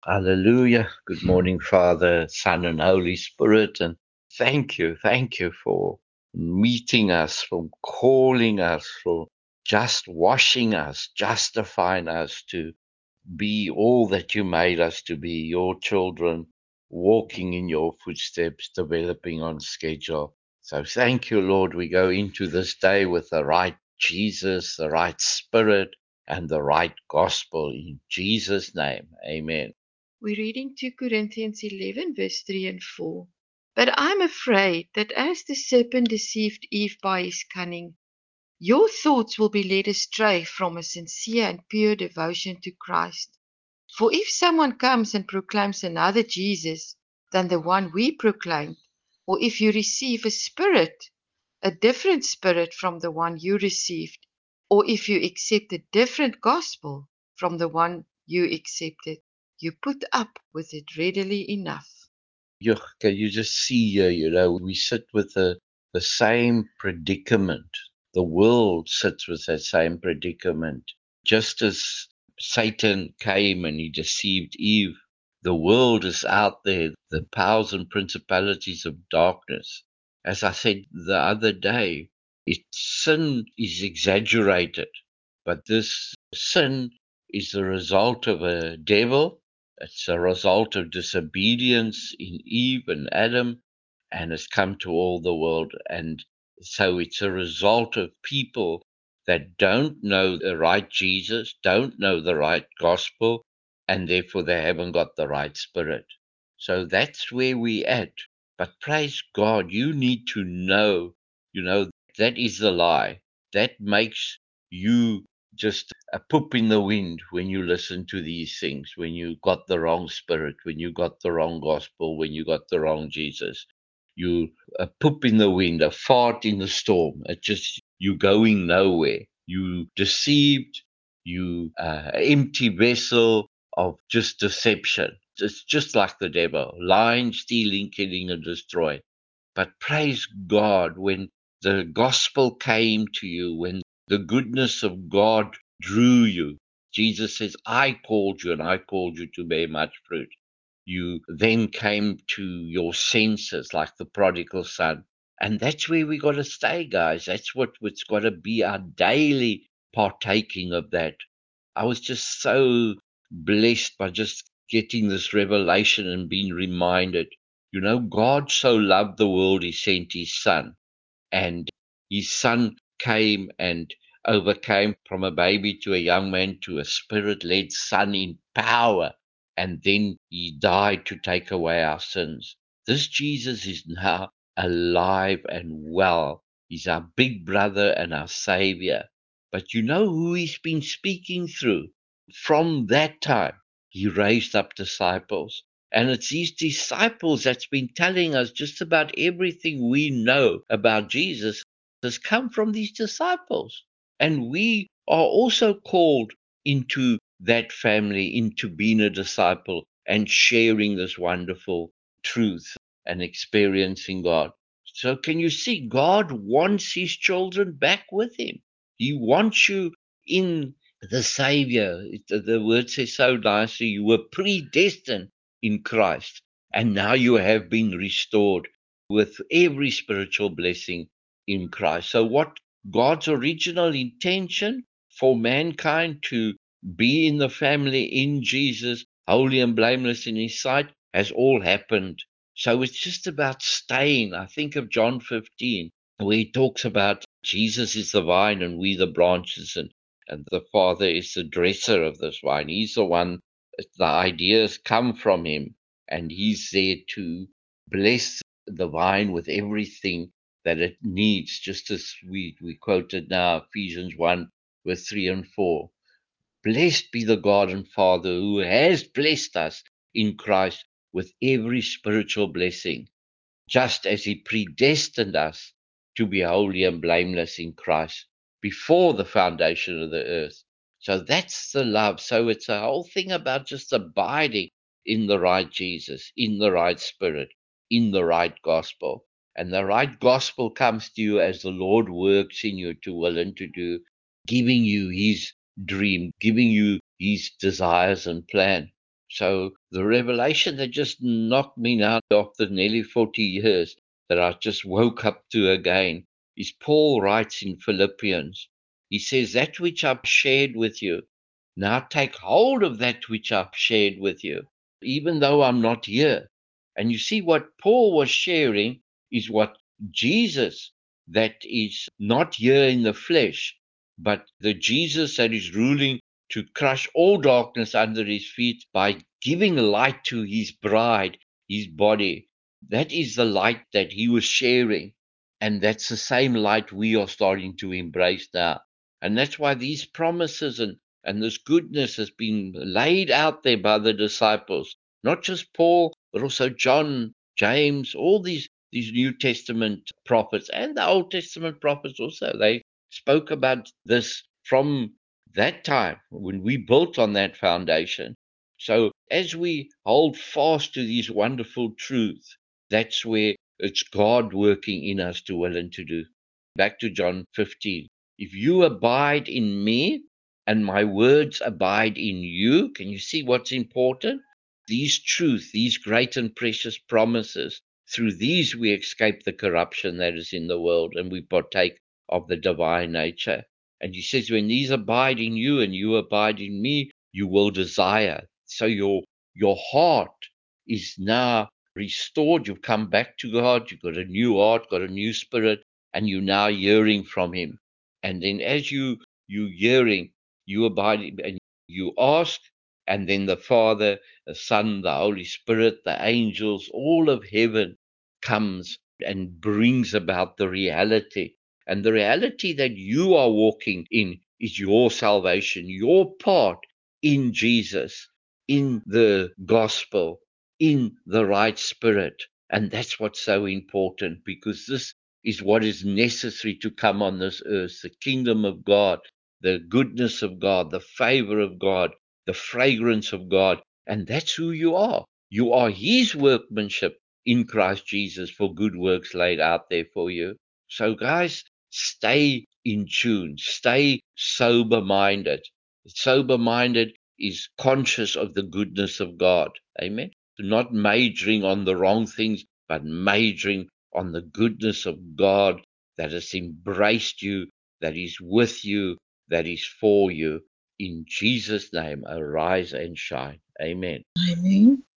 Hallelujah. Good morning, Father, Son, and Holy Spirit. And thank you for meeting us, for calling us, for just washing us, justifying us to be all that you made us to be, your children, walking in your footsteps, developing on schedule. So thank you, Lord. We go into this day with the right Jesus, the right Spirit, and the right gospel in Jesus' name. Amen. We're reading 2 Corinthians 11, verse 3 and 4. But I'm afraid that as the serpent deceived Eve by his cunning, your thoughts will be led astray from a sincere and pure devotion to Christ. For if someone comes and proclaims another Jesus than the one we proclaimed, or if you receive a different spirit from the one you received, or if you accept a different gospel from the one you accepted, you put up with it readily enough. Yuck, can you just see here, we sit with the same predicament. The world sits with that same predicament. Just as Satan came and he deceived Eve, the world is out there, the powers and principalities of darkness. As I said the other day, sin is exaggerated, but this sin is the result of a devil. It's a result of disobedience in Eve and Adam, and has come to all the world. And so it's a result of people that don't know the right Jesus, don't know the right gospel, and therefore they haven't got the right spirit. So that's where we at. But praise God, you need to know, that is the lie. That makes you just a poop in the wind when you listen to these things, when you got the wrong spirit, when you got the wrong gospel, when you got the wrong Jesus. You a poop in the wind, a fart in the storm. It just you going nowhere. You deceived, you empty vessel of just deception. It's just like the devil, lying, stealing, killing, and destroy. But praise God, when the gospel came to you, when the goodness of God drew you, Jesus says, I called you and I called you to bear much fruit. You then came to your senses like the prodigal son. And that's where we got to stay, guys. That's what's got to be our daily partaking of that. I was just so blessed by just getting this revelation and being reminded. God so loved the world, he sent his son. And his son came and overcame from a baby to a young man to a spirit led son in power. And then he died to take away our sins. This Jesus is now alive and well. He's our big brother and our savior. But you know who he's been speaking through? From that time, he raised up disciples. And it's these disciples that's been telling us just about everything we know about Jesus has come from these disciples. And we are also called into that family, into being a disciple and sharing this wonderful truth and experiencing God. So, can you see? God wants his children back with him. He wants you in the Savior. The word says so nicely, you were predestined in Christ, and now you have been restored with every spiritual blessing in Christ. So, what God's original intention for mankind to be in the family in Jesus, holy and blameless in His sight, has all happened. So, it's just about staying. I think of John 15, where He talks about Jesus is the vine and we the branches, and the Father is the dresser of this wine. He's the one, the ideas come from him, and he's there to bless the vine with everything that it needs, just as we quoted now Ephesians 1, verse 3 and 4. Blessed be the God and Father who has blessed us in Christ with every spiritual blessing, just as he predestined us to be holy and blameless in Christ before the foundation of the earth. So that's the love. So it's a whole thing about just abiding in the right Jesus, in the right spirit, in the right gospel. And the right gospel comes to you as the Lord works in you to will and to do, giving you his dream, giving you his desires and plan. So the revelation that just knocked me now after nearly 40 years, that I just woke up to again, is Paul writes in Philippians. He says, that which I've shared with you, now take hold of that which I've shared with you, even though I'm not here. And you see, what Paul was sharing is what Jesus, that is not here in the flesh, but the Jesus that is ruling to crush all darkness under his feet by giving light to his bride, his body. That is the light that he was sharing. And that's the same light we are starting to embrace now. And that's why these promises and this goodness has been laid out there by the disciples, not just Paul, but also John, James, all these New Testament prophets and the Old Testament prophets also. They spoke about this from that time when we built on that foundation. So as we hold fast to these wonderful truths, that's where it's God working in us to will and to do. Back to John 15. If you abide in me and my words abide in you, can you see what's important? These truths, these great and precious promises, through these we escape the corruption that is in the world and we partake of the divine nature. And he says, when these abide in you and you abide in me, you will desire. So your heart is now restored. You've come back to God. You've got a new heart, got a new spirit, and you're now hearing from him. And then as you hearing, you abide and you ask, and then the Father, the Son, the Holy Spirit, the angels, all of heaven comes and brings about the reality. And the reality that you are walking in is your salvation, your part in Jesus, in the gospel, in the right spirit. And that's what's so important, because this is what is necessary to come on this earth: the kingdom of God, the goodness of God, the favor of God, the fragrance of God. And that's who you are. You are his workmanship in Christ Jesus for good works laid out there for you. So, guys, stay in tune, stay sober minded. Sober minded is conscious of the goodness of God. Amen. Not majoring on the wrong things, but majoring on the goodness of God that has embraced you, that is with you, that is for you. In Jesus' name, arise and shine. Amen. Amen.